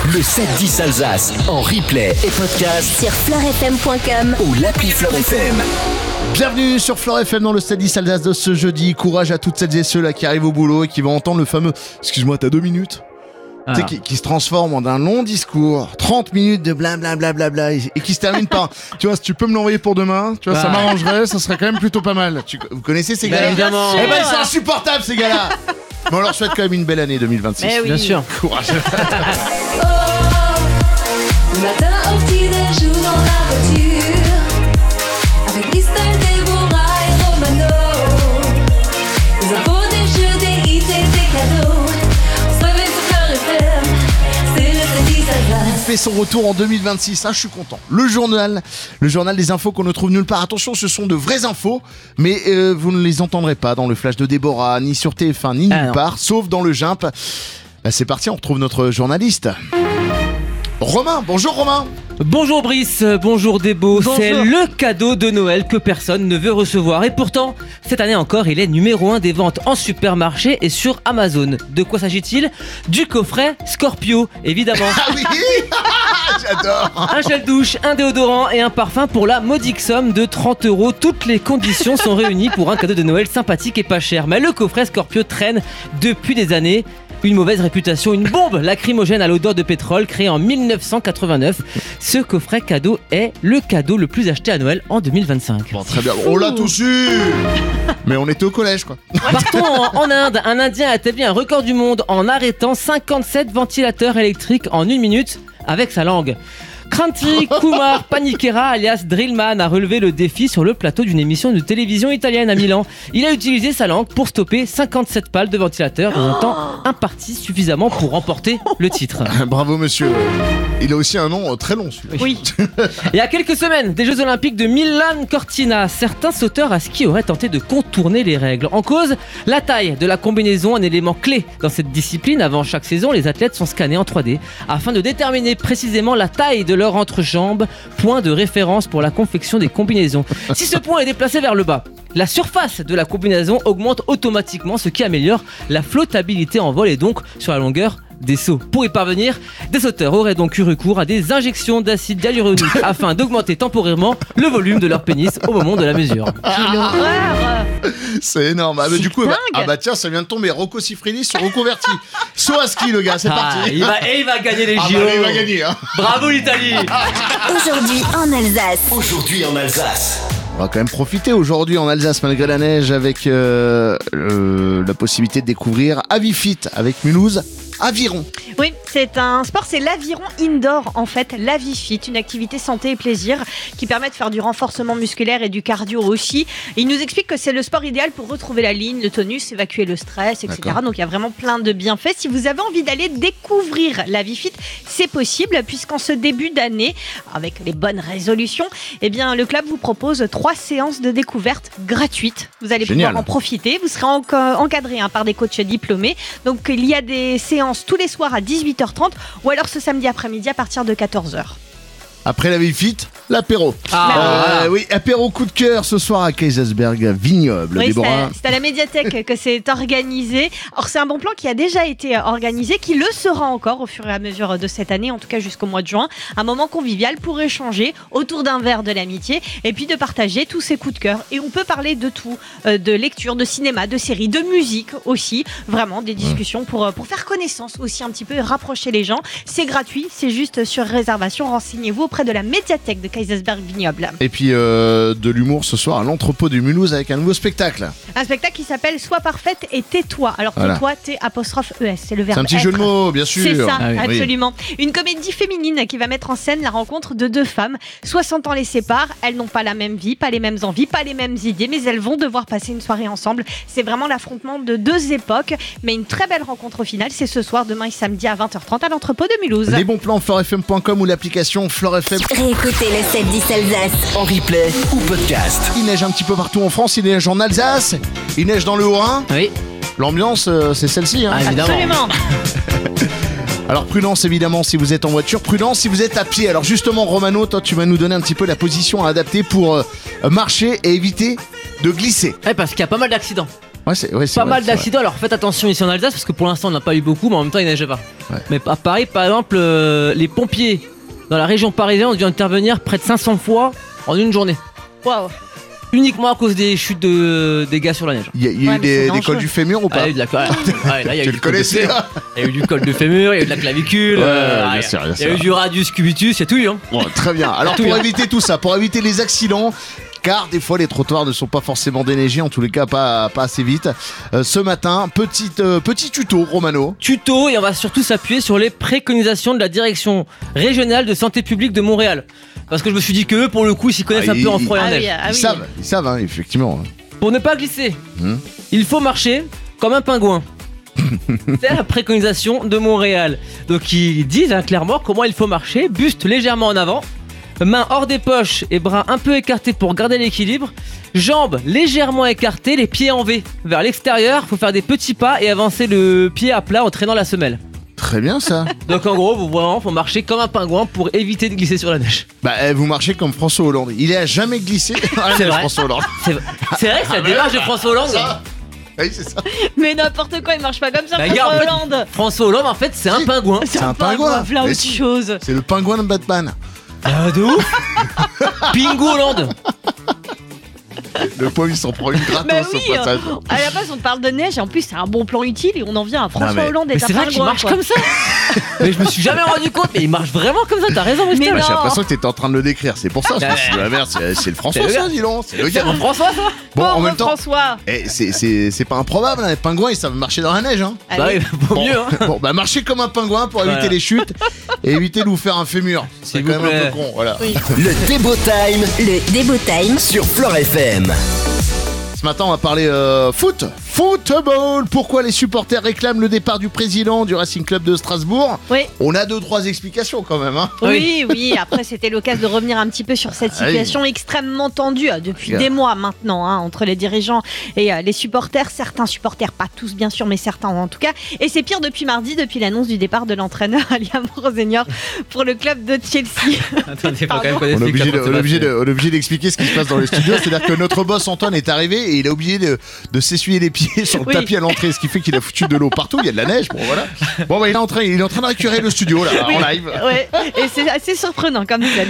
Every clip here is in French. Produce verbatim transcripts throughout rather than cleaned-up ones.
Le sept dix Alsace en replay et podcast sur fleur f m point com ou l'appli Fleur F M. Bienvenue sur Fleur F M dans le sept dix Alsace de ce jeudi. Courage à toutes celles et ceux là qui arrivent au boulot et qui vont entendre le fameux « Excuse-moi, t'as deux minutes ?» Ah. Tu sais, qui, qui se transforme en un long discours, trente minutes de blablabla, bla bla, et, et qui se termine par, tu vois, si tu peux me l'envoyer pour demain, tu vois, ah. ça m'arrangerait, ça serait quand même plutôt pas mal. Tu, vous connaissez ces gars-là? Évidemment. Eh ben, ils sont insupportables, ces gars-là. Mais on leur souhaite quand même une belle année deux mille vingt-six. Mais oui. Bien sûr. Courage. Oh, matin au petit-déj ou dans la voiture, avec Christelle, Déborah et Romano, les infos des jeux, des hits et des cadeaux. Il fait son retour en deux mille vingt-six, hein, je suis content. Le journal, le journal des infos qu'on ne trouve nulle part. Attention, ce sont de vraies infos, mais euh, vous ne les entendrez pas dans le flash de Déborah, ni sur T F un, ni nulle ah, part, sauf dans le Gimp. Bah, c'est parti, on retrouve notre journaliste. Romain, bonjour Romain. Bonjour Brice, bonjour Débo. Bonjour. C'est le cadeau de Noël que personne ne veut recevoir. Et pourtant, cette année encore, il est numéro un des ventes en supermarché et sur Amazon. De quoi s'agit-il? Du coffret Scorpio, évidemment. Ah oui. J'adore. Un gel douche, un déodorant et un parfum pour la modique somme de trente euros. Toutes les conditions sont réunies pour un cadeau de Noël sympathique et pas cher. Mais le coffret Scorpio traîne depuis des années. Une mauvaise réputation, une bombe lacrymogène à l'odeur de pétrole créée en dix-neuf cent quatre-vingt-neuf. Ce coffret cadeau est le cadeau le plus acheté à Noël en deux mille vingt-cinq. Bon, très bien, on l'a tous eu. Mais on était au collège, quoi. Partons en, en Inde. Un Indien a établi un record du monde en arrêtant cinquante-sept ventilateurs électriques en une minute avec sa langue. Kranti Kumar Panikera alias Drillman a relevé le défi sur le plateau d'une émission de télévision italienne à Milan. Il a utilisé sa langue pour stopper cinquante-sept pales de ventilateurs dans un temps imparti suffisamment pour remporter le titre. Bravo monsieur. Il a aussi un nom très long celui-là. Oui. Il y a quelques semaines, des Jeux Olympiques de Milan Cortina, certains sauteurs à ski auraient tenté de contourner les règles. En cause, la taille de la combinaison, un élément clé dans cette discipline. Avant chaque saison, les athlètes sont scannés en trois D afin de déterminer précisément la taille de leur entrejambe, point de référence pour la confection des combinaisons. Si ce point est déplacé vers le bas, la surface de la combinaison augmente automatiquement, ce qui améliore la flottabilité en vol et donc sur la longueur des sauts. Pour y parvenir, des sauteurs auraient donc eu recours à des injections d'acide hyaluronique afin d'augmenter temporairement le volume de leur pénis au moment de la mesure. Quelle horreur! C'est énorme. Ah bah, du coup, bah, ah bah tiens, ça vient de tomber. Rocco Siffredi se reconvertit. Saut à ski, le gars, c'est ah, parti. Il va, et il va gagner les ah J O. Bah, il va gagner. Hein. Bravo l'Italie. Aujourd'hui en Alsace. Aujourd'hui en Alsace. On va quand même profiter aujourd'hui en Alsace malgré la neige avec euh, euh, la possibilité de découvrir Avifit avec Mulhouse. Aviron. Oui, c'est un sport, c'est l'aviron indoor en fait, l'Avifit, une activité santé et plaisir qui permet de faire du renforcement musculaire et du cardio aussi. Et il nous explique que c'est le sport idéal pour retrouver la ligne, le tonus, évacuer le stress, et cetera. D'accord. Donc il y a vraiment plein de bienfaits. Si vous avez envie d'aller découvrir l'Avifit, c'est possible puisqu'en ce début d'année, avec les bonnes résolutions, eh bien le club vous propose trois séances de découverte gratuites. Vous allez Génial. pouvoir en profiter. Vous serez en- encadré hein, par des coachs diplômés. Donc il y a des séances tous les soirs à dix-huit heures trente ou alors ce samedi après-midi à partir de quatorze heures. Après la Avifit, l'apéro. Ah, euh, oui, apéro coup de cœur ce soir à Kaisersberg Vignoble. Oui, Déborah. c'est à, c'est à la médiathèque que c'est organisé. Alors c'est un bon plan qui a déjà été organisé, qui le sera encore au fur et à mesure de cette année, en tout cas jusqu'au mois de juin. Un moment convivial pour échanger autour d'un verre de l'amitié et puis de partager tous ses coups de cœur. Et on peut parler de tout, euh, de lecture, de cinéma, de séries, de musique aussi. Vraiment des discussions pour, pour faire connaissance aussi un petit peu et rapprocher les gens. C'est gratuit, c'est juste sur réservation. Renseignez-vous auprès de la médiathèque de Kaisersberg Vignoble. Et puis euh, de l'humour ce soir à l'entrepôt du Mulhouse avec un nouveau spectacle. Un spectacle qui s'appelle Sois parfaite et tais-toi. Alors Voilà. tais-toi, T apostrophe E S, c'est le verbe C'est un petit être. jeu de mots, bien sûr. C'est ça, Ah oui. absolument. Une comédie féminine qui va mettre en scène la rencontre de deux femmes. soixante ans les séparent, elles n'ont pas la même vie, pas les mêmes envies, pas les mêmes idées, mais elles vont devoir passer une soirée ensemble. C'est vraiment l'affrontement de deux époques, mais une très belle rencontre au final. C'est ce soir, demain et samedi à vingt heures trente à l'entrepôt de Mulhouse. Les bons plans fleur f m point com ou l'application Fleur F M. Réécoutez le sept dix Alsace. En replay ou podcast. Il neige un petit peu partout en France, il neige en Alsace, il neige dans le Haut-Rhin. Oui. L'ambiance, euh, c'est celle-ci. Hein. Ah, évidemment. Absolument. Alors prudence évidemment si vous êtes en voiture, prudence si vous êtes à pied. Alors justement Romano, toi tu vas nous donner un petit peu la position à adapter pour euh, marcher et éviter de glisser. Ouais, parce qu'il y a pas mal d'accidents. Ouais, c'est, ouais, c'est Pas vrai, mal c'est vrai. d'accidents, alors faites attention ici en Alsace parce que pour l'instant on n'a pas eu beaucoup, mais en même temps il neigeait pas. Ouais. Mais à Paris, par exemple, euh, les pompiers dans la région parisienne ont dû intervenir près de cinq cents fois en une journée. Waouh. Uniquement à cause des chutes de des gars sur la neige. Il y a, il y a Ouais, eu mais des, c'est des dangereux. cols du fémur ou Ah, pas il y a eu de la, ouais, là, il y a eu Tu du le col de connaissais fémur, là il y a eu du col de fémur, il y a eu de la clavicule, Ouais, euh, bien il y a- sûr, bien il y a sûr. eu du radius cubitus, il y a tout eu. Hein. Bon, très bien. Alors Tout pour bien. éviter tout ça, pour éviter les accidents, car des fois les trottoirs ne sont pas forcément déneigés, en tous les cas pas, pas assez vite. Euh, ce matin, petit, euh, petit tuto, Romano. Tuto, et on va surtout s'appuyer sur les préconisations de la direction régionale de santé publique de Montréal. Parce que je me suis dit que eux, pour le coup, ils s'y connaissent Ah, un peu ils- en froid et en Ah neige. oui, ah ils oui. savent, ils savent, hein, effectivement. Pour ne pas glisser, Hmm. il faut marcher comme un pingouin. C'est la préconisation de Montréal. Donc ils disent hein, clairement comment il faut marcher, buste légèrement en avant, mains hors des poches et bras un peu écartés pour garder l'équilibre, jambes légèrement écartées, les pieds en V vers l'extérieur, faut faire des petits pas et avancer le pied à plat en traînant la semelle. Très bien ça. Donc en gros, vous vraiment, faut marcher comme un pingouin pour éviter de glisser sur la neige. Bah, eh, vous marchez comme François Hollande. Il a jamais glissé. Ah, C'est vrai. François Hollande. C'est c'est vrai, c'est la démarche de François Hollande. Ça. Oui, c'est ça. Mais n'importe quoi, il marche pas comme ça, Bah, François regarde, en fait, Hollande. François Hollande, en fait, c'est un pingouin. C'est un pingouin. Voilà Mais autre si. chose. C'est le pingouin de Batman. Ah, de ouf. Pingo Hollande. Le pauvre, il s'en prend une Bah gratos oui, au passage. euh, à la base on parle de neige et en plus c'est un bon plan utile et on en vient à François mais- Hollande et Mais sa c'est vrai qu'il pingouin, marche quoi. comme ça. Mais je me suis jamais rendu compte, mais il marche vraiment comme ça, t'as raison, Mais Michel. non. J'ai l'impression que t'étais en train de le décrire. C'est pour ça. Je me suis dit, ah, merde, c'est, c'est le François, C'est le ça, gars. dis donc. C'est le C'est gars. mon François, ça. Bon, en Pauvre même temps, François. eh, c'est, c'est, c'est pas improbable. Hein. Les pingouins, ils savent marcher dans la neige. Hein. Bah Allez. oui, vaut Bon. mieux, hein. Bon, bah marchez comme un pingouin pour éviter Voilà. les chutes et éviter de vous faire un fémur. C'est S'il quand vous même un plaît. peu con. Voilà. Oui. Le Débo Time Le Débo Time sur Fleure F M. Ce matin, on va parler euh, foot. Football. Pourquoi les supporters réclament le départ du président du Racing Club de Strasbourg? Oui. On a deux, trois explications quand même. Hein. Oui, oui, après c'était l'occasion de revenir un petit peu sur cette Ah oui. situation extrêmement tendue euh, depuis Yeah. des mois maintenant hein, entre les dirigeants et euh, les supporters. Certains supporters, pas tous bien sûr, mais certains en tout cas. Et c'est pire depuis mardi, depuis l'annonce du départ de l'entraîneur Liam Rosenior pour le club de Chelsea. Attendez, faut quand même Pardon. connaître On est les obligé, de, capotes on est obligé, de, Sébastien. on est obligé d'expliquer ce qui se passe dans les studios. C'est-à-dire que notre boss Antoine est arrivé et il a oublié de, de s'essuyer les pieds sur le Oui. tapis à l'entrée, ce qui fait qu'il a foutu de l'eau partout. Il y a de la neige. Bon, voilà. Bon, bah, il est en train, il est en train de récurer le studio là, Oui. en live. Ouais, et c'est assez surprenant comme scène.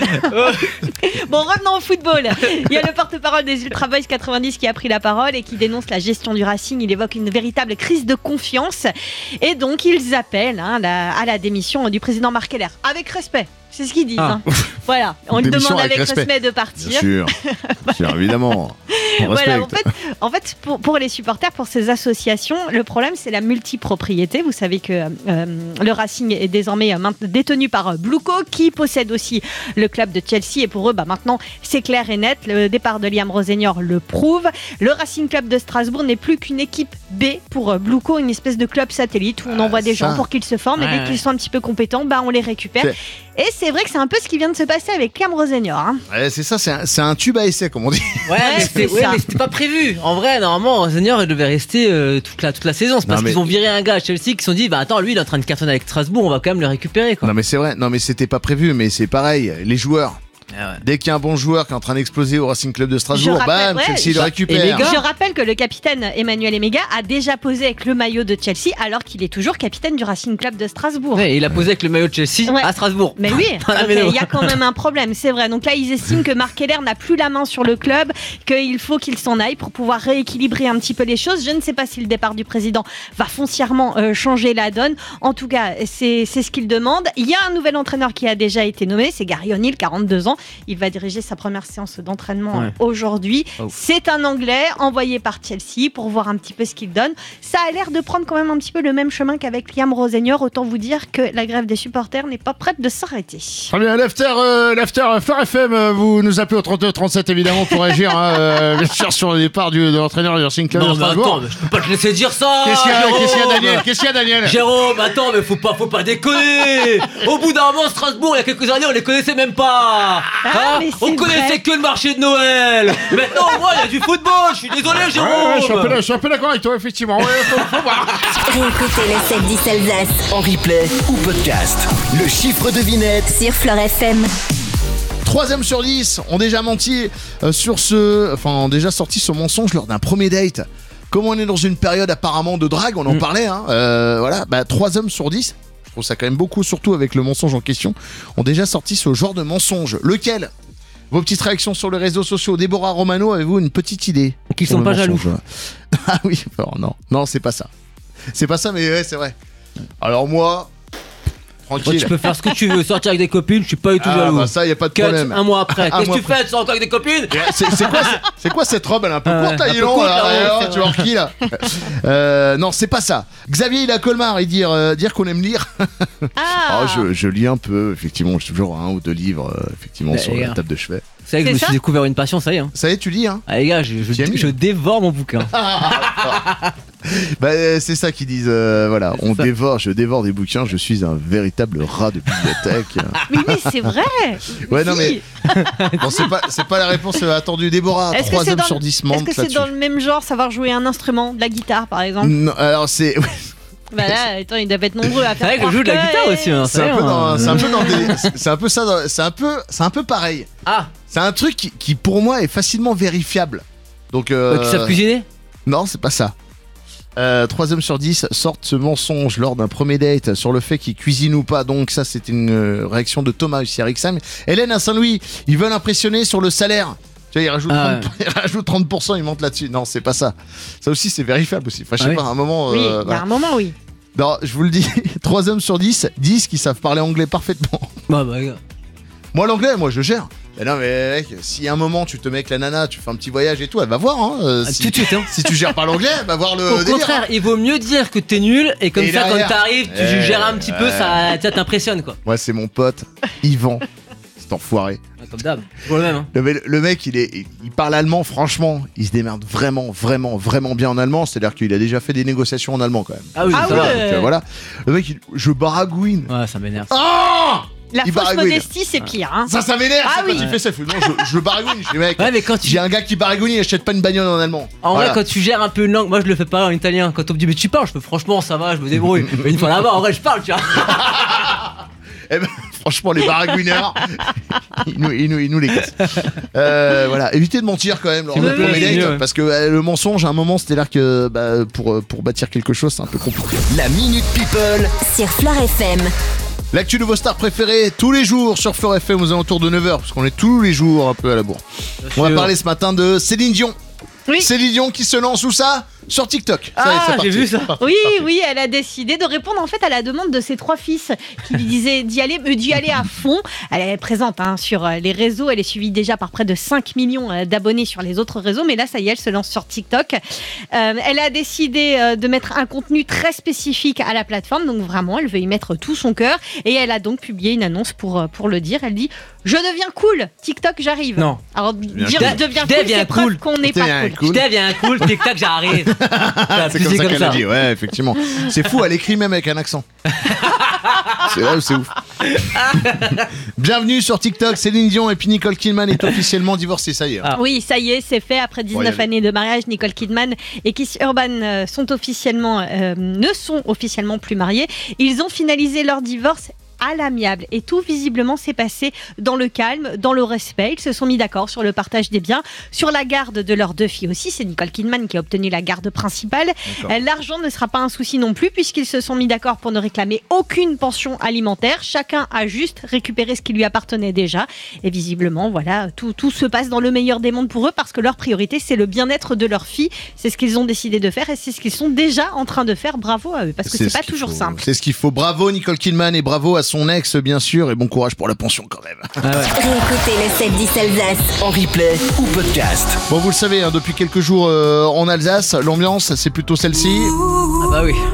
Bon, revenons au football. Il y a le porte-parole des Ultra Boys quatre-vingt-dix qui a pris la parole et qui dénonce la gestion du Racing. Il évoque une véritable crise de confiance. Et donc, ils appellent hein, la- à la démission du président Marc Keller. Avec respect. C'est ce qu'ils disent. Ah. hein. Voilà, on lui Démission demande avec avec respect. respect de Bien partir. sûr. Bien sûr, évidemment. On Voilà, respecte. en fait, en fait pour, pour les supporters, pour ces associations, le problème c'est la multipropriété. Vous savez que euh, le Racing est désormais euh, mainte- détenu par euh, Blueco qui possède aussi le club de Chelsea et pour eux bah, maintenant c'est clair et net, le départ de Liam Rosenior le prouve. Le Racing Club de Strasbourg n'est plus qu'une équipe B pour euh, Blueco, une espèce de club satellite où on Ah, envoie des ça. gens pour qu'ils se forment et Ouais, dès ouais. qu'ils sont un petit peu compétents, bah, on les récupère. C'est- Et c'est vrai que c'est un peu ce qui vient de se passer avec Liam Rosenior. Hein. Ouais, c'est ça, c'est un, c'est un tube à essai, comme on dit. Ouais, mais c'est c'était ouais, ça. mais c'était pas prévu. En vrai, normalement, Seigneur, il devait rester euh, toute, la, toute la saison. C'est parce Non, mais- qu'ils ont viré un gars à Chelsea qui se sont dit, bah attends, lui, il est en train de cartonner avec Strasbourg, on va quand même le récupérer, quoi. Non, mais c'est vrai. Non, mais c'était pas prévu, mais c'est pareil. Les joueurs. Ah ouais. Dès qu'il y a un bon joueur qui est en train d'exploser au Racing Club de Strasbourg, Je rappelle- bam, ouais, Chelsea le je- récupère. et les gars- Je rappelle que le capitaine Emmanuel Emega a déjà posé avec le maillot de Chelsea alors qu'il est toujours capitaine du Racing Club de Strasbourg. Ouais, il a posé avec le maillot de Chelsea Ouais. à Strasbourg. Mais oui, Dans la donc, méno. il y a quand même un problème, c'est vrai. Donc là, ils estiment que Marc Keller n'a plus la main sur le club, qu'il faut qu'il s'en aille pour pouvoir rééquilibrer un petit peu les choses. Je ne sais pas si le départ du président va foncièrement euh, changer la donne. En tout cas, c'est c'est ce qu'il demande. Il y a un nouvel entraîneur qui a déjà été nommé, c'est Gary O'Neill, quarante-deux ans. Il va diriger sa première séance d'entraînement Ouais. euh, aujourd'hui. Oh. C'est un Anglais envoyé par Chelsea pour voir un petit peu ce qu'il donne. Ça a l'air de prendre quand même un petit peu le même chemin qu'avec Liam Rosenior. Autant vous dire que la grève des supporters n'est pas prête de s'arrêter. Très bien, l'after, euh, l'after Fleure F M, euh, vous nous appelez au trente-deux trente-sept évidemment pour réagir hein, euh, bien sûr sur le départ du, de l'entraîneur du Racing Club de Non, mais Strasbourg. attends, mais je peux pas te laisser dire ça. Qu'est-ce qu'il y a, Jérôme. qu'est-ce qu'il y a Daniel Qu'est-ce qu'il y a Daniel Jérôme, attends, mais faut pas, faut pas déconner. Au bout d'un moment, Strasbourg, il y a quelques années, on les connaissait même pas. Ah, mais c'est on connaissait vrai. que le marché de Noël. Maintenant, au moins, il y a du football. Je suis désolé, Jérôme. Ouais, je suis un peu, je suis un peu d'accord avec toi, effectivement. Ouais, faut, faut voir. Réécoutez le sept dix Alsace En replay ou podcast. Le chiffre devinette sur Fleure F M. Troisième sur dix ont déjà menti euh, sur ce. Enfin, ont déjà sorti ce mensonge lors d'un premier date. Comme on est dans une période apparemment de drague, on en Mm. parlait, hein, euh, voilà, bah, trois hommes sur dix, je trouve ça quand même beaucoup, surtout avec le mensonge en question, ont déjà sorti ce genre de mensonge. Lequel ? Vos petites réactions sur les réseaux sociaux. Déborah Romano, avez-vous une petite idée ? Qu'ils sur sont le pas jaloux. mensonge ? Ah oui, non, non, non, c'est pas ça. C'est pas ça, mais ouais, c'est vrai. Alors moi, Moi, tranquille. tu peux faire ce que tu veux, sortir avec des copines, je suis pas du tout Ah jaloux. bah ça, y a pas de Cut, problème. un mois après. Un Qu'est-ce que mois tu fais? Tu sors encore avec des copines? Ouais, C'est c'est quoi, c'est- c'est quoi cette robe? Elle est un peu Ah ouais, courte, un à peu Ylan, courte, là, là, ouais, alors, c'est tu vois qui là euh, Non, c'est pas ça. Xavier, il a Colmar, il dit euh, dire qu'on aime lire. Ah, Oh, je, je lis un peu, effectivement, j'ai toujours un ou deux livres, euh, effectivement, Bah, sur les la gars. table de chevet. Vous savez que je C'est me ça suis découvert une passion, ça y est. Hein. Ça y est, tu lis, hein? Ah les gars, je, je, Tu aimes je dévore mon bouquin. Bah, euh, c'est ça qu'ils disent, euh, voilà, C'est on ça. dévore, je dévore des bouquins, je suis un véritable rat de bibliothèque. mais, mais c'est vrai. Ouais, non, mais- Si. Bon, c'est pas, c'est pas la réponse euh, attendue. Déborah, Est-ce que trois c'est hommes dans sur le- dix Est-ce mentent que c'est là-dessus. dans le même genre, savoir jouer un instrument, de la guitare par exemple? Non, alors c'est... Bah là, attends, ils doivent être nombreux à C'est faire. vrai que je joue de la croire guitare que- aussi. Hein, C'est un, ça y peu est, dans, hein. c'est un peu dans des- c'est- c'est un peu ça, dans- c'est un peu, c'est un peu pareil. Ah, C'est un truc qui, qui, pour moi est facilement vérifiable. Donc euh, euh, tu sais cuisiner? non, c'est pas ça. Euh, trois hommes sur dix sortent ce mensonge lors d'un premier date sur le fait qu'ils cuisinent ou pas. Donc ça, c'était une euh, réaction de Thomas ici à Rixheim. Hélène à Saint-Louis, ils veulent impressionner sur le salaire. Tu vois, ils rajoutent, Ah trente, ils rajoutent trente pour cent, ils montent là-dessus. Non, c'est pas ça. Ça aussi, c'est vérifiable aussi. Enfin, je sais Ah oui. pas, à un moment... Oui, il euh, y a un moment, oui. non, je vous le dis, trois hommes sur dix disent qu'ils savent parler anglais parfaitement. Bah, bah, gars. Moi, l'anglais, moi, je gère. Mais non, mais mec, si à un moment tu te mets avec la nana, tu fais un petit voyage et tout, elle va voir. Hein, euh, Ah, si, tout de suite, hein. si tu gères pas l'anglais, elle va voir le Au délire. contraire, il vaut mieux dire que t'es nul et comme Et ça, derrière. quand t'arrives, tu Eh, gères un petit peu, ouais. ça, ça t'impressionne quoi. Moi, c'est mon pote, Yvan. C'est enfoiré. Ah, comme d'hab. Pour le même. Hein. Le, le mec, il, est, il parle allemand, franchement. Il se démerde vraiment, vraiment, vraiment bien en allemand. C'est-à-dire qu'il a déjà fait des négociations en allemand quand même. Ah oui, Ah ça ouais. va. Donc, euh, voilà. Le mec, il- je baragouine. Ouais, ça m'énerve. Oh La Il fausse baragouine. modestie, c'est pire. Hein. Ça, ça m'énerve, Ah c'est oui. quand il fait ça. Il fait, non, je, je baragouine. Je dis, mec, Ouais, mais quand tu. j'ai un gars qui baragouine, il achète pas une bagnole en allemand. En Voilà. vrai, quand tu gères un peu une langue, moi je le fais pas en italien. Quand on me dit, mais tu parles, je fais franchement, ça va, je me débrouille. Mais une fois là-bas, en vrai, je parle, tu vois. Eh ben, franchement, les baragouineurs, ils nous, ils nous, ils nous les cassent. Euh, voilà, évitez de mentir quand même lors Oui, de oui, premier oui, date, mieux, ouais. parce que euh, le mensonge, à un moment, c'était là que bah, pour, pour bâtir quelque chose, c'est un peu compliqué. La Minute People. Sur Flore F M. L'actu de vos stars préférées, tous les jours sur Flore F M aux alentours de neuf heures, parce qu'on est tous les jours un peu à la bourre. On va parler ce matin de Céline Dion. Oui. Céline Dion qui se lance où ça? Sur TikTok. Ça y est, Ah, c'est parti. j'ai vu ça. C'est parti, Oui, c'est parti. oui, elle a décidé de répondre en fait à la demande de ses trois fils qui lui disaient d'y aller, euh, d'y aller à fond. Elle est présente hein, sur euh, les réseaux, elle est suivie déjà par près de cinq millions euh, d'abonnés sur les autres réseaux, mais là ça y est, elle se lance sur TikTok. Euh, elle a décidé euh, de mettre un contenu très spécifique à la plateforme, donc vraiment elle veut y mettre tout son cœur et elle a donc publié une annonce pour, euh, pour le dire. Elle dit « Je deviens cool, TikTok j'arrive ». Non. Alors deviens dire cool. je deviens Je cool, deviens c'est preuve cool. qu'on n'est Je deviens pas cool. cool. Je deviens cool, tic-tac, j'arrive. C'est comme ça qu'elle a dit, ouais, effectivement. C'est fou, elle écrit même avec un accent. C'est vrai ou c'est ouf. Bienvenue sur TikTok, Céline Dion et puis Nicole Kidman est officiellement divorcée, ça y est. Ah. Oui, ça y est, c'est fait. Après Bon, dix-neuf y aller. années de mariage, Nicole Kidman et Keith Urban euh, sont officiellement, euh, ne sont officiellement plus mariés. Ils ont finalisé leur divorce à l'amiable et tout visiblement s'est passé dans le calme, dans le respect. Ils se sont mis d'accord sur le partage des biens, sur la garde de leurs deux filles aussi. C'est Nicole Kidman qui a obtenu la garde principale. Euh, L'argent ne sera pas un souci non plus puisqu'ils se sont mis d'accord pour ne réclamer aucune pension alimentaire. Chacun a juste récupéré ce qui lui appartenait déjà. Et visiblement, voilà, tout, tout se passe dans le meilleur des mondes pour eux parce que leur priorité, c'est le bien-être de leurs filles. C'est ce qu'ils ont décidé de faire et c'est ce qu'ils sont déjà en train de faire. Bravo à eux parce que c'est ce pas qu'il toujours faut. simple. C'est ce qu'il faut. Bravo Nicole Kidman et bravo à son ex, bien sûr, et bon courage pour la pension quand même. Ah ouais. Réécoutez le sept dix Alsace. En replay ou podcast. Bon, vous le savez, hein, depuis quelques jours euh, en Alsace, l'ambiance, c'est plutôt celle-ci. Ah bah oui.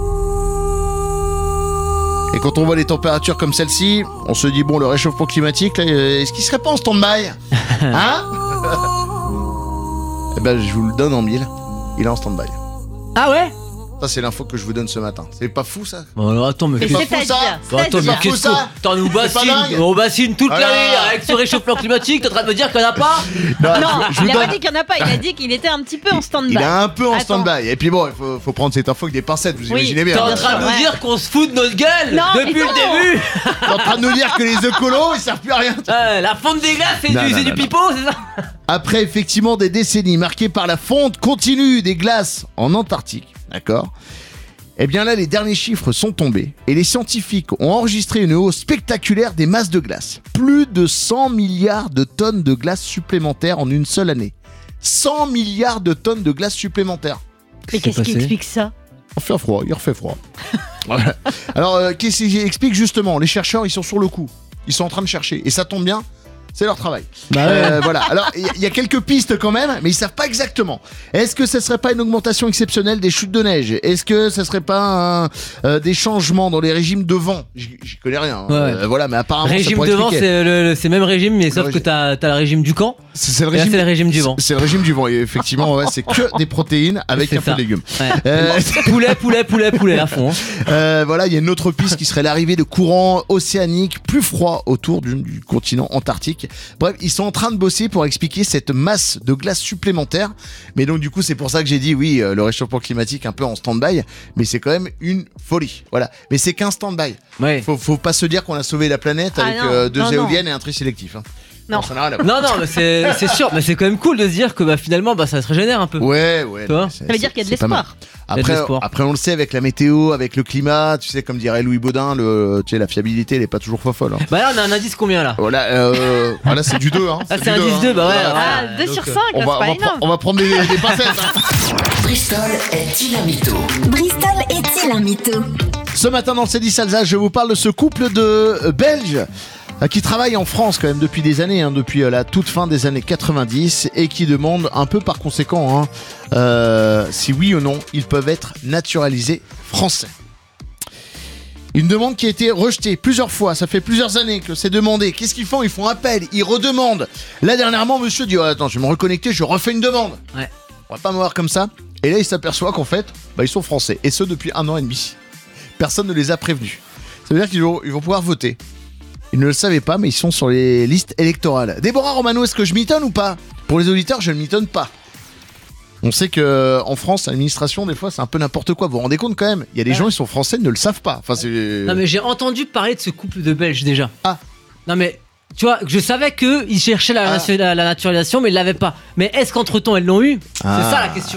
Et quand on voit les températures comme celle-ci, on se dit, bon, le réchauffement climatique, là, euh, est-ce qu'il serait pas en stand-by? Hein? Eh ben, je vous le donne en mille. Il est en stand-by. Ah ouais. Ça, c'est l'info que je vous donne ce matin. C'est pas fou, ça? Bon, alors attends, mais Mais qu'est-ce pas fou, ça? c'est-à-dire, Bah, attends, C'est mais pas fou, qu'est-ce ça? que. Attends, nous C'est pas bassine, dingue? on bassine toute Ah l'année là. avec ce réchauffement climatique, t'es en train de me dire qu'il n'y en a pas? Non, Non, je, je vous il a pas donne- dit qu'il n'y en a pas, il a dit qu'il était un petit peu en stand-by. Il est un peu en Attends. stand-by. Et puis bon, il faut, faut prendre cette info avec des pincettes, vous Oui. imaginez bien. T'es en bien train sûr, de nous ouais. dire qu'on se fout de notre gueule Non, depuis mais le non. début? T'es en train de nous dire que les écolos, ils servent plus à rien. Euh, La fonte des glaces, c'est Non, du, non, c'est du non, pipeau, c'est ça? Après effectivement des décennies marquées par la fonte continue des glaces en Antarctique, d'accord? Eh bien là, les derniers chiffres sont tombés et les scientifiques ont enregistré une hausse spectaculaire des masses de glace. Plus de cent milliards de tonnes de glace supplémentaires en une seule année. cent milliards de tonnes de glace supplémentaires. Mais qu'est-ce qui passé explique ça? Il fait froid, il refait froid. Voilà. Alors, euh, qu'est-ce qui explique justement? Les chercheurs, ils sont sur le coup. Ils sont en train de chercher. Et ça tombe bien, c'est leur travail. Bah Euh, voilà. Alors, il y, y a quelques pistes quand même, mais ils savent pas exactement. Est-ce que ce serait pas une augmentation exceptionnelle des chutes de neige? Est-ce que ce serait pas un, euh, des changements dans les régimes de vent? J'y j'y connais rien. hein. Ouais. Euh, voilà, mais apparemment, ça Régime pourrait de vent, expliquer. c'est le, le- c'est le même régime, mais sauf régime. que t'as t'as le régime du camp. C'est c'est le Et là, régime. c'est le régime du vent. C'est c'est le régime du vent. Et effectivement, ouais, c'est que des protéines avec C'est un peu ça. de légumes. Ouais. Euh, Poulet, poulet, poulet, poulet à fond. hein. Euh, voilà, il y a une autre piste qui serait l'arrivée de courants océaniques plus froids autour du, du continent antarctique. Bref, ils sont en train de bosser pour expliquer cette masse de glace supplémentaire. Mais donc du coup, c'est pour ça que j'ai dit oui, euh, le réchauffement climatique un peu en stand-by, mais c'est quand même une folie. Voilà, mais c'est qu'un stand-by. Ouais. Faut, faut pas se dire qu'on a sauvé la planète Ah avec non, euh, deux non, non. éoliennes et un tri sélectif. hein. Non. ça n'a rien à voir. Non, non, mais c'est c'est sûr, mais c'est quand même cool de se dire que bah, finalement, bah, ça se régénère un peu. Ouais, ouais. Tu vois non, c'est- Ça veut dire c'est- qu'il y a de c'est pas mal. l'espoir. Il y a de Après, l'espoir. après, on le sait avec la météo, avec le climat, tu sais, comme dirait Louis Baudin, le, tu sais, la fiabilité, elle est pas toujours folle. Hein. Bah là, on a un indice combien là? Voilà, euh, voilà, c'est du deux. Hein. Ah, du c'est un deux, indice deux, bah ouais. Voilà. ouais. Ah, deux donc, sur euh, cinq, On c'est va, on, pas va énorme. pre- on va prendre des, des pincettes. hein. Bristol est-il un mytho? Bristol est-il un mytho? Ce matin dans le C dix Alsace, je vous parle de ce couple de euh, Belges euh, qui travaille en France quand même depuis des années, hein, depuis euh, la toute fin des années quatre-vingt-dix, et qui demande un peu par conséquent hein, euh, si oui ou non ils peuvent être naturalisés français. Une demande qui a été rejetée plusieurs fois, ça fait plusieurs années que c'est demandé. Qu'est-ce qu'ils font? Ils font appel, ils redemandent. Là dernièrement, monsieur dit oh, attends, je vais me reconnecter, je refais une demande. Ouais. On va pas me voir comme ça. Et là, il s'aperçoit qu'en fait, bah, ils sont français, et ce depuis un an et demi. Personne ne les a prévenus. Ça veut dire qu'ils vont, ils vont pouvoir voter. Ils ne le savaient pas, mais ils sont sur les listes électorales. Déborah Romano, est-ce que je m'étonne ou pas? Pour les auditeurs, je ne m'étonne pas. On sait que en France, l'administration, des fois, c'est un peu n'importe quoi. Vous vous rendez compte quand même? Il y a des Ouais. gens, ils sont français, ils ne le savent pas. Enfin, c'est. Non, mais j'ai entendu parler de ce couple de Belges déjà. Ah. Non, mais tu vois, je savais qu'ils cherchaient la, Ah. nation- la, la naturalisation, mais ils l'avaient pas. Mais est-ce qu'entre temps, elles l'ont eu? Ah. C'est ça la question.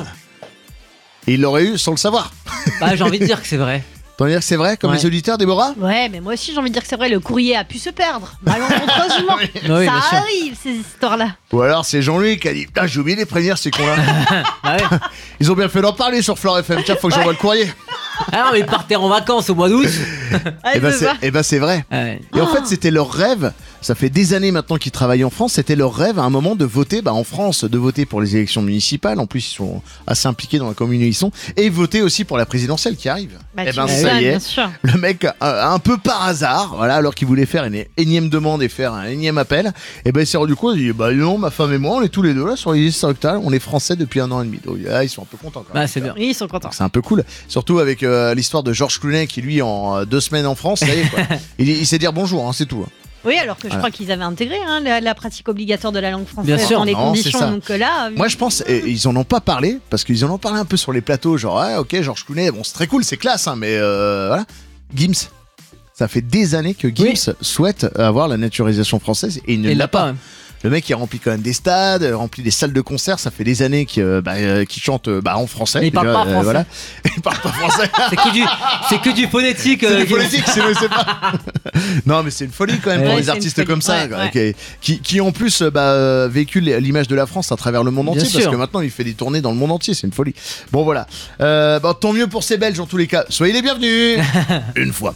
Et ils l'auraient eu sans le savoir. Bah, j'ai envie de dire que c'est vrai. T'en veux dire que c'est vrai, comme Ouais. les auditeurs, Déborah? Ouais, mais moi aussi j'ai envie de dire que c'est vrai, le courrier a pu se perdre. Malencontreusement. Oui, bien sûr. Ça arrive, ces histoires-là. Ou alors c'est Jean-Luc qui a dit putain, j'ai oublié de les prévenir ces cons-là. Ah ouais. Ils ont bien fait d'en parler sur Flore F M. Tiens, faut que j'envoie le courrier. Ah non, mais ils partaient en vacances au mois d'août. Ah, Et ben c'est c'est ça. eh ben, c'est vrai. Ah ouais. Et en fait, c'était leur rêve. Ça fait des années maintenant qu'ils travaillent en France. C'était leur rêve à un moment de voter bah, en France, de voter pour les élections municipales. En plus, ils sont assez impliqués dans la commune où ils sont. Et voter aussi pour la présidentielle qui arrive. Bah, Eh tu ben, m'étonnes, ça y est. bien sûr. Le mec, euh, un peu par hasard, voilà, alors qu'il voulait faire une énième demande et faire un énième appel, et ben il s'est rendu compte, il dit bah non, ma femme et moi, on est tous les deux là sur les listes électorales, on est français depuis un an et demi. Donc là, ils sont un peu contents quand même. Bah, c'est bien. Oui, ils sont contents. C'est un peu cool, surtout avec euh, l'histoire de Georges Clooney qui lui en euh, deux semaines en France, ça y est quoi. il, il sait dire bonjour, hein, c'est tout. hein. Oui, alors que je Voilà. crois qu'ils avaient intégré hein, la, la pratique obligatoire de la langue française Bien sûr. dans les Non, c'est conditions. ça. Donc euh, là, Moi je pense, et, ils en ont pas parlé, parce qu'ils en ont parlé un peu sur les plateaux, genre ouais, ok, Georges Clooney, bon c'est très cool, c'est classe, hein, mais euh, voilà. Gims, ça fait des années que Gims Oui. souhaite avoir la naturalisation française et il ne Et il l'a l'a pas. pas. hein. Le mec il remplit quand même des stades, euh, remplit des salles de concert, ça fait des années qu'il euh, bah, euh, qu'il chante euh, bah, en français. Mais il parle déjà, pas français. voilà. Il parle pas français. C'est que du, c'est que du phonétique. C'est euh, du politique, c'est c'est pas. Non, mais c'est une folie quand même pour Ouais, les c'est une artistes folie. comme ça, Ouais, quoi, ouais. qui, qui, qui en plus euh, bah, euh, véhiculent l'image de la France à travers le monde Bien entier, parce sûr. que maintenant il fait des tournées dans le monde entier, c'est une folie. Bon voilà, euh, bah, tant mieux pour ces Belges en tous les cas. Soyez les bienvenus. Une fois.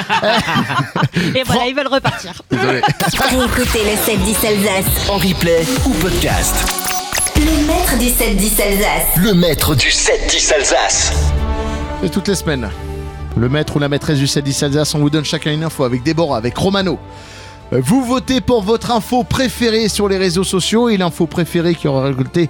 et voilà, ils veulent repartir. Désolé. Réécoutez le sept dix Alsace. En replay ou podcast. Le maître du sept dix Alsace. Le maître du sept dix Alsace. C'est toutes les semaines. Le maître ou la maîtresse du sept dix Alsace, on vous donne chacun une info avec Déborah, avec Romano. Vous votez pour votre info préférée sur les réseaux sociaux et l'info préférée qui aura récolté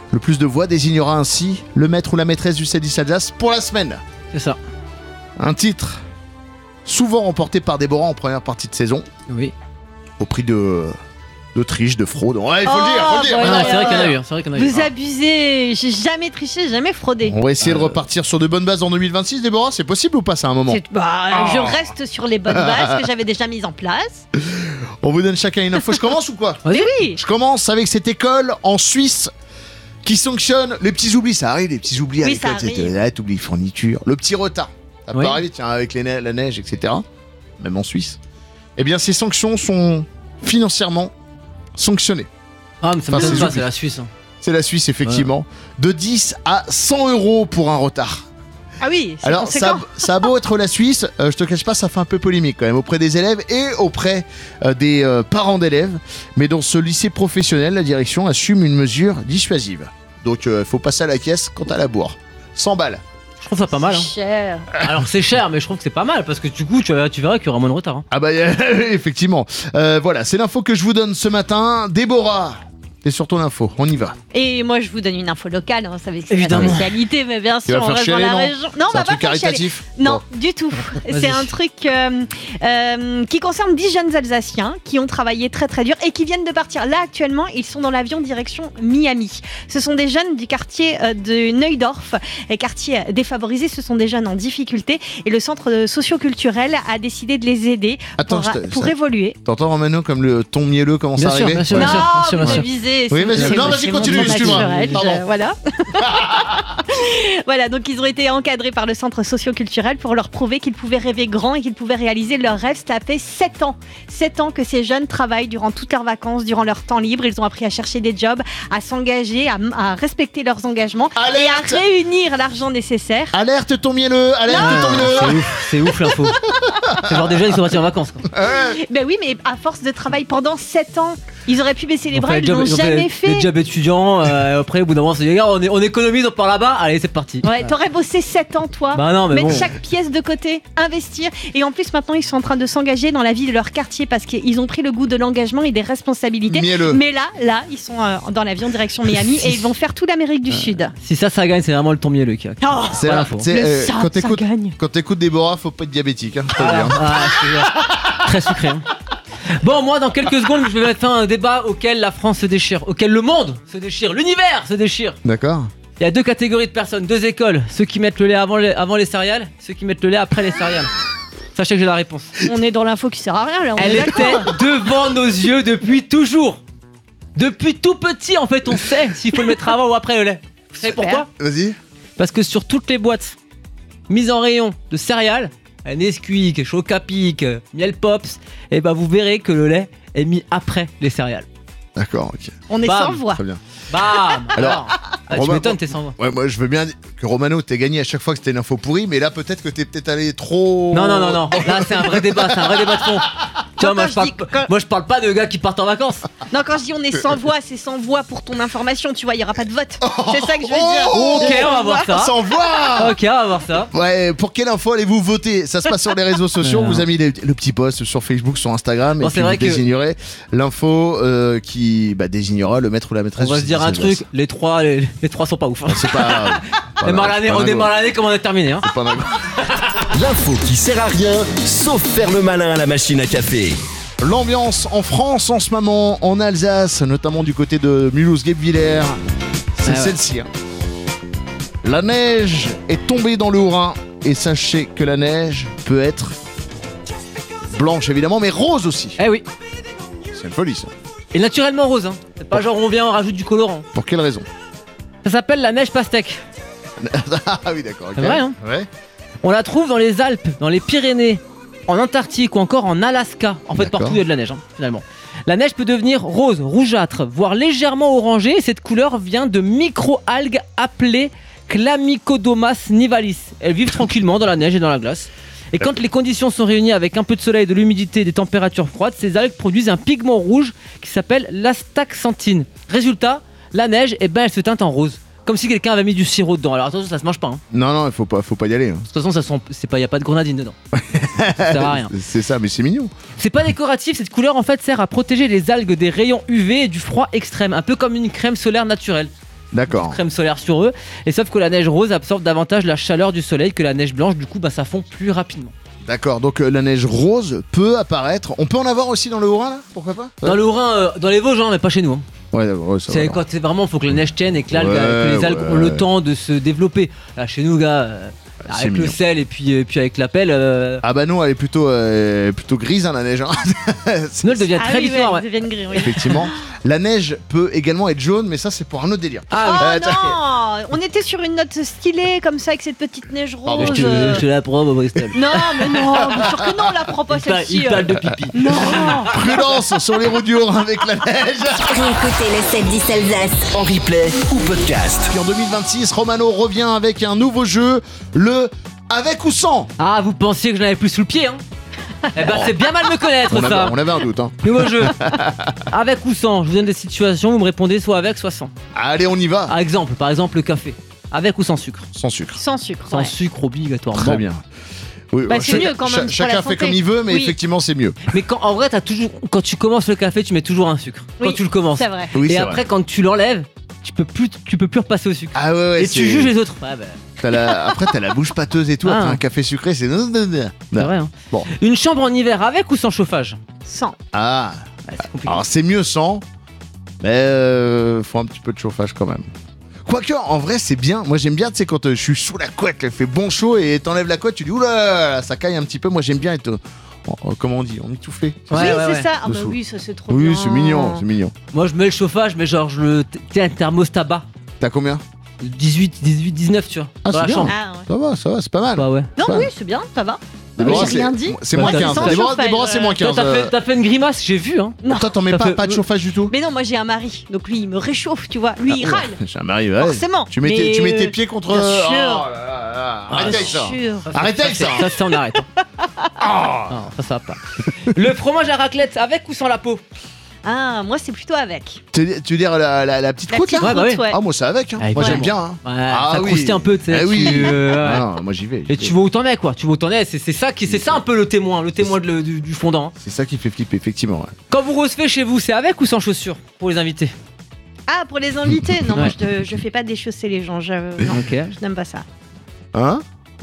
Le plus de voix désignera ainsi le maître ou la maîtresse du sept dix Alsace pour la semaine. C'est ça. Un titre souvent remporté par Déborah en première partie de saison, Oui. au prix de, de triche, de fraude. Ouais, il faut Oh, le dire, faut le dire. bah Ah non, ouais, c'est vrai ouais, qu'il y en a ouais. eu. hein, C'est vrai qu'il y en a eu. Vous abusez, j'ai jamais triché, jamais fraudé. On va essayer de Euh, repartir sur de bonnes bases en deux mille vingt-six, Déborah. C'est possible ou pas, c'est un moment? C'est- bah, Oh. Je reste sur les bonnes bases que j'avais déjà mises en place. On vous donne chacun une info. Je commence ou quoi? Vas-y. Oui. Je commence avec cette école en Suisse qui sanctionne les petits oublis. Ça arrive, les petits oublis à Oui, l'école. ça c'est- arrive. Là, t'oublies fourniture. Le petit retard. Ça peut Oui. arriver, tiens, avec les ne- la neige, et cetera. Même en Suisse. Eh bien, ces sanctions sont financièrement sanctionnées. Ah, mais ça Enfin, me c'est pas, oubli. c'est la Suisse. hein. C'est la Suisse, effectivement. De dix à cent euros pour un retard. Ah oui, c'est Alors, ça, conséquent. ça a beau être la Suisse, euh, je te cache pas, ça fait un peu polémique quand même auprès des élèves et auprès euh, des euh, parents d'élèves. Mais dans ce lycée professionnel, la direction assume une mesure dissuasive. Donc, il faut passer à la caisse quand à la bourre. cent balles. Je trouve ça pas mal. hein. Cher. Alors c'est cher, mais je trouve que c'est pas mal parce que du coup, tu, tu verras qu'il y aura moins de retard. hein. Ah bah, effectivement. Euh, voilà, c'est l'info que je vous donne ce matin. Déborah, c'est sur ton info, on y va. Et moi, je vous donne une info locale, hein, ça va être ma Évidemment. spécialité, mais bien Tu vas sûr, on faire reste dans chialer, la non région. Non, on C'est un va pas truc faire chialer. caritatif? Non, du tout. Vas-y. C'est un truc euh, euh, qui concerne dix jeunes Alsaciens qui ont travaillé très très dur et qui viennent de partir. Là, actuellement, ils sont dans l'avion direction Miami. Ce sont des jeunes du quartier euh, de Neudorf, un quartier défavorisé. Ce sont des jeunes en difficulté et le centre socio-culturel a décidé de les aider Attends, pour, je te- pour ça- évoluer. T'entends, Romano, comme le ton mielleux commence Bien à sûr, arriver? bien sûr, Ouais. bien sûr. non, sûr, bien vous sûr. visez. Oui, c'est- vas-y. c'est- Non, vas-y, c'est continue, mon ton excuse-moi. naturel, Pardon. je- Voilà. Voilà, donc ils ont été encadrés par le centre socio-culturel pour leur prouver qu'ils pouvaient rêver grand et qu'ils pouvaient réaliser leurs rêves. Ça fait sept ans. sept ans que ces jeunes travaillent durant toutes leurs vacances, durant leur temps libre. Ils ont appris à chercher des jobs, à s'engager, à, à respecter leurs engagements Alerte et à réunir l'argent nécessaire. Alerte ton mielleux, alerte ton C'est mielleux. ouf, c'est ouf l'info. C'est genre des jeunes qui sont partis en vacances. Quoi. Ben oui, mais à force de travail pendant sept ans, ils auraient pu baisser les Ils ont bras, fait ils les jobs- l'ont ils ont fait jamais les- fait. Les jobs étudiants, euh, après au bout d'un moment, on se dit, regarde, on, est- on économise, on part là-bas, allez, c'est parti. Ouais, t'aurais bossé sept ans, toi. Bah non, mais Mettre bon. chaque pièce de côté, investir. Et en plus, maintenant, ils sont en train de s'engager dans la vie de leur quartier parce qu'ils ont pris le goût de l'engagement et des responsabilités. Mielleux. Mais là, là, ils sont euh, dans l'avion direction Miami et ils vont faire toute l'Amérique du Sud. Si ça, ça gagne, c'est vraiment le ton mielleux qui a. Oh, C'est Voilà, là, faut. tu sais, le euh, ça, quand ça t'écoutes gagne. quand t'écoutes Déborah, faut pas être diabétique, hein, je te le dis, hein. Ah, je te jure. Très sucré. hein. Bon, moi, dans quelques secondes, je vais faire un débat auquel la France se déchire, auquel le monde se déchire, l'univers se déchire. D'accord. Il y a deux catégories de personnes, deux écoles. Ceux qui mettent le lait avant les, avant les céréales, ceux qui mettent le lait après les céréales. Sachez que j'ai la réponse. On est dans l'info qui sert à rien, là. On Elle est était d'accord. devant nos yeux depuis toujours. Depuis tout petit, en fait, on sait s'il faut le mettre avant ou après le lait. Vous savez Super. pourquoi? Vas-y. Parce que sur toutes les boîtes mises en rayon de céréales, Nesquik, Chocapic, Miel Pops, et ben vous verrez que le lait est mis après les céréales. D'accord, ok. On est Bam. sans voix. Très bien. Bam. Alors, Ah, tu Romain, m'étonnes, t'es sans voix. Ouais, moi je veux bien que Romano t'ait gagné à chaque fois que c'était une info pourrie, mais là peut-être que t'es peut-être allé trop. Non, non, non, non. Là, c'est un vrai débat, c'est un vrai débat de fond. Tu vois, Quand moi je je, parle, dis- quand- moi, je parle pas de gars qui partent en vacances. Non, quand je dis on est sans voix, c'est sans voix pour ton information, tu vois, il n'y aura pas de vote. C'est ça que je veux dire. Oh, Ok, on va voir ça. Sans voix. Ok, on va voir ça. Ouais, pour quelle info allez-vous voter? Ça se passe sur les réseaux sociaux. Ouais. Vous avez mis les- le petit post sur Facebook, sur Instagram, Bon, et c'est puis vrai vous que- désignerez l'info euh, qui bah, désignera le maître ou la On maîtresse. va du se dire un Sud Alsace. truc, les trois, les, les trois sont pas ouf. C'est pas. On démarre l'année, on démarre l'année comme on est terminé. Hein. C'est pas dingue. L'info qui sert à rien, sauf faire le malin à la machine à café. L'ambiance en France en ce moment, en Alsace, notamment du côté de Mulhouse-Guebwiller, c'est Ah ouais. celle-ci. hein. La neige est tombée dans le Haut-Rhin et sachez que la neige peut être blanche évidemment, mais rose aussi. Eh oui. C'est une folie ça. Et naturellement rose. Hein. C'est pas genre on vient, on rajoute du colorant. Pour quelle raison? Ça s'appelle la neige pastèque. Ah oui d'accord. ok. C'est vrai, hein. Ouais. On la trouve dans les Alpes, dans les Pyrénées, en Antarctique ou encore en Alaska. En fait, D'accord. partout où il y a de la neige, hein, finalement. La neige peut devenir rose, rougeâtre, voire légèrement orangée. Et cette couleur vient de micro-algues appelées Chlamycodomas nivalis. Elles vivent tranquillement dans la neige et dans la glace. Et quand les conditions sont réunies avec un peu de soleil, de l'humidité et des températures froides, ces algues produisent un pigment rouge qui s'appelle l'astaxanthine. Résultat, la neige, eh ben, elle se teinte en rose. Comme si quelqu'un avait mis du sirop dedans. Alors attention, ça se mange pas. Hein. Non non, il faut pas, faut pas y aller. hein. De toute façon, ça sent, c'est pas, y a pas de grenadine dedans. Ça sert à rien. C'est ça, mais c'est mignon. C'est pas décoratif, cette couleur en fait sert à protéger les algues des rayons U V et du froid extrême, un peu comme une crème solaire naturelle. D'accord. crème solaire sur eux. Et sauf que la neige rose absorbe davantage la chaleur du soleil que la neige blanche. Du coup, bah, ça fond plus rapidement. D'accord, donc euh, la neige rose peut apparaître. On peut en avoir aussi dans le Haut-Rhin là? Pourquoi pas? Dans le Haut-Rhin, euh, dans les Vosges, hein, mais pas chez nous. hein. Ouais, ouais, ça C'est va. quand c'est vraiment, faut que la neige tienne et que, l'algue- Ouais, que les algues ouais. ont le temps de se développer. Là, chez nous, gars, euh, C'est avec le mignon. sel et puis, et puis avec la pelle, euh, Ah bah non, elle est plutôt, euh, plutôt grise hein, la neige. Hein. sinon elle devient Ah très oui, différente. ouais, ouais. ils deviennent gris, oui. Effectivement. La neige peut également être jaune, mais ça c'est pour un autre délire. Ah oui. Oh Euh, non, on était sur une note stylée comme ça avec cette petite neige Pardon, rose. Je te, je te la prends, Bristol. Non, mais non, bien sûr que non, on la prend pas Il parle, celle-ci. il parle de pipi. Non. Prudence sur les routes du Haut-Rhin avec la neige. Réécoutez le sept dix Alsace. En replay ou podcast. Puis en deux mille vingt-six, Romano revient avec un nouveau jeu, le avec ou sans. Ah, vous pensiez que je n'avais plus sous le pied, hein? Eh ben, c'est bien mal me connaître, On ça. avait, on avait un doute. Hein. Nouveau jeu. Avec ou sans, je vous donne des situations, vous me répondez soit avec, soit sans. Allez, on y va. Par exemple, par exemple le café. Avec ou sans sucre? Sans sucre. Sans sucre. Sans ouais. sucre obligatoirement. Très bien. Oui, Bah, bon, c'est chacun- mieux quand même cha- pour chacun la fait santé. comme il veut, mais Oui. effectivement c'est mieux. Mais quand, en vrai, t'as toujours, quand tu commences le café, tu mets toujours un sucre. Oui, Quand tu le commences. C'est vrai. Oui, Et c'est après, vrai. quand tu l'enlèves, tu peux plus, tu peux plus repasser au sucre. Ah ouais, ouais, et c'est- tu juges les autres. Ouais, bah, t'as la- Après t'as la bouche pâteuse et tout. Ah. Après un café sucré, c'est. c'est vrai. Hein. Bon. Une chambre en hiver avec ou sans chauffage? Sans. Ah. Ouais, c'est compliqué. Alors c'est mieux sans, mais euh, faut un petit peu de chauffage quand même. Quoique en vrai c'est bien, moi j'aime bien tu sais quand euh, je suis sous la couette, il fait bon chaud et t'enlèves la couette, tu dis oula ça caille un petit peu, moi j'aime bien être, euh, en- comment on dit, en étouffé. Ouais, oui, ouais, c'est ouais. ça. Ah bah Dessous. oui, ça c'est trop bien. Oui c'est mignon, c'est mignon. Moi, je mets le chauffage, mais genre, je le. Tiens, un thermostat bas. T'as combien? dix-huit, dix-huit, dix-neuf, tu vois. Ah, dans c'est la bien. chambre. Ah, ouais. Ça va, ça va, c'est pas mal. Bah ouais. Non, Ça. oui, c'est bien, ça va. Déborah, j'ai c'est- rien dit. C'est Ouais, moins t'as- quinze. sans Déborah, chauffage, Déborah, c'est euh. moins Toi, quinze. t'as euh. fait, t'as fait une grimace, j'ai vu, hein. Non. Toi t'en mets T'as pas, fait- pas de chauffage du tout? Mais non, moi j'ai un mari, donc lui il me réchauffe, tu vois. Lui il Ah, râle. ouais, Ça m'arrive, ouais. Forcément. Tu mets, tes, Mais, tu mets tes euh, pieds contre. bien Oh sûr. là là là. Arrêtez avec ça. Sûr. Arrêtez avec ça. Ça, ça, on arrête. hein. Ah. Non, ça, ça va pas. Le fromage à raclette, avec ou sans la peau? Ah, moi c'est plutôt avec. Tu tu veux dire la, la, la petite La croûte là petite Ouais, bah croûte, oui. ouais. Ah moi c'est avec hein. Ah, Moi j'aime évidemment. bien hein. Ouais, Ah ça oui. croustille un peu, tu sais. Eh oui. tu, euh, ouais. Ah non, moi j'y vais. j'y Et vais. tu vois où t'en es, quoi. Tu vois où t'en es. C'est c'est ça qui, c'est ça un peu le témoin, le témoin de le- du, du fondant. hein. C'est ça qui fait flipper effectivement. Ouais. Quand vous recevez chez vous, c'est avec ou sans chaussures pour les invités? Ah, pour les invités. Non, moi Ouais. je, te- je fais pas déchausser les gens. Je, non, Ok. je n'aime pas ça. Hein?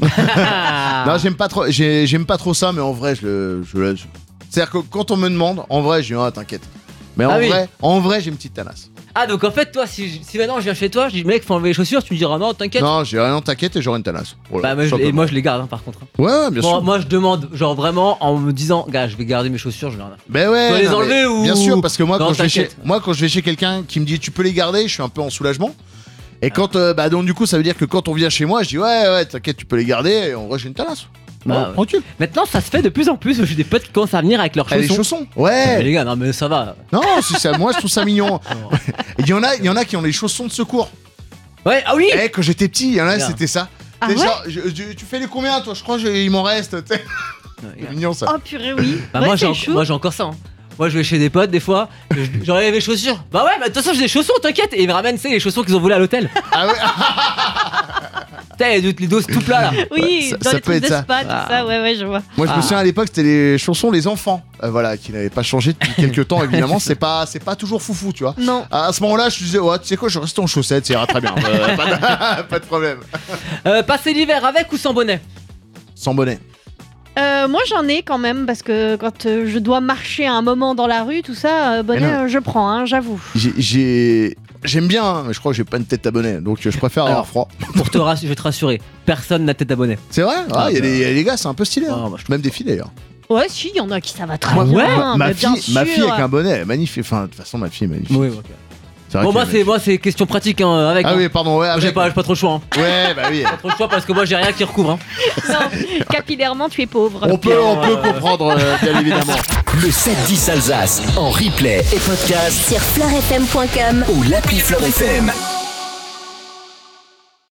Ah. Non j'aime pas trop. j'ai- J'aime pas trop ça mais en vrai je le je le laisse. C'est-à-dire que quand on me demande, en vrai je dis ah t'inquiète. Mais en Ah oui. vrai, en vrai j'ai une petite tanasse. Ah, donc en fait, toi, si, si maintenant je viens chez toi, je dis mec, faut enlever les chaussures, tu me diras non, t'inquiète. Non j'ai rien t'inquiète et j'aurai une tanasse. Voilà, Bah, moi, je, simplement. et moi, je les garde, hein, par contre. hein. Ouais ouais, bien Bon, sûr. moi, je demande, genre vraiment, en me disant, gars, je vais garder mes chaussures, je vais rien. Ben ouais. Tu dois les non, enlever mais ou- Bien sûr parce que moi Non, quand je vais chez t'inquiète. moi quand je vais chez quelqu'un qui me dit tu peux les garder, je suis un peu en soulagement. Et quand euh, bah donc du coup ça veut dire que quand on vient chez moi, je dis ouais ouais t'inquiète tu peux les garder et en vrai j'ai une tanasse. Bah, Bon, ouais. tranquille. Maintenant, ça se fait de plus en plus. J'ai des potes qui commencent à venir avec leurs Eh, les chaussons. chaussons. Mais Ouais. les gars, non, mais ça va. Non, si ça, moi je trouve ça mignon. Il y en a, il y en a qui ont les chaussons de secours. Ouais, ah oui! Eh, quand j'étais petit, il y en a, Regarde. c'était ça. Ah T'es ouais genre, je- je- tu fais les combien toi? Je crois qu'il m'en reste. tu sais. C'est mignon ça. Oh purée, oui. Bah, Ouais, moi, j'ai c'est en- chou. moi, j'ai encore ça. hein. Moi, je vais chez des potes des fois, je- j'enlève les chaussures. Bah ouais, mais de toute façon, j'ai des chaussons, t'inquiète. Et ils me ramènent, tu sais, les chaussons qu'ils ont volés à l'hôtel. Ah ouais. Putain, les, les doses tout plats là. Oui, Ça- dans ça les peut trucs être de ça. spa, tout Ah. ça, ouais, ouais, je vois. Moi je me Ah. souviens à l'époque c'était les chansons les enfants, Euh, voilà, qui n'avaient pas changé depuis quelques temps évidemment. C'est pas, c'est pas toujours foufou, tu vois. Non. À ce moment-là, je me disais ouais, tu sais quoi, je reste en chaussettes, ça ira très bien. Euh, pas, de, pas de problème. Euh, passer l'hiver avec ou sans bonnet? Sans bonnet. Euh, moi j'en ai quand même parce que quand euh, je dois marcher un moment dans la rue, tout ça, euh, bonnet, Mais non. euh, je prends, hein, j'avoue. J'ai, j'ai- j'aime bien, hein, mais je crois que j'ai pas une tête à bonnet, donc je préfère avoir Alors. froid. Pour te rassurer, je vais te rassurer. Personne n'a tête à bonnet. C'est vrai? Ah, Ah, il y a bah. des, il y a des gars, c'est un peu stylé. hein. Ah, bah, je Même des filles d'ailleurs. Ouais, si, il y en a qui ça va très Ah bien. ouais mais ma, bien fille, ma sûr. fille avec un bonnet, elle est magnifique. Enfin, de toute façon, ma fille est magnifique. Oui, ok. C'est vrai Bon, qu'elle moi, est c'est magnifique. moi, c'est question pratique hein, avec. Ah hein. oui, pardon, ouais. Moi, j'ai avec. pas, j'ai pas trop le choix. Hein. Ouais, bah oui. Pas trop le choix parce que moi, j'ai rien qui recouvre. Hein. Non, capillairement, tu es pauvre. On peut, on peut comprendre, euh, bien évidemment. Le sept dix Alsace en replay et podcast Sur fleurfm point com ou l'appli Fleur F M.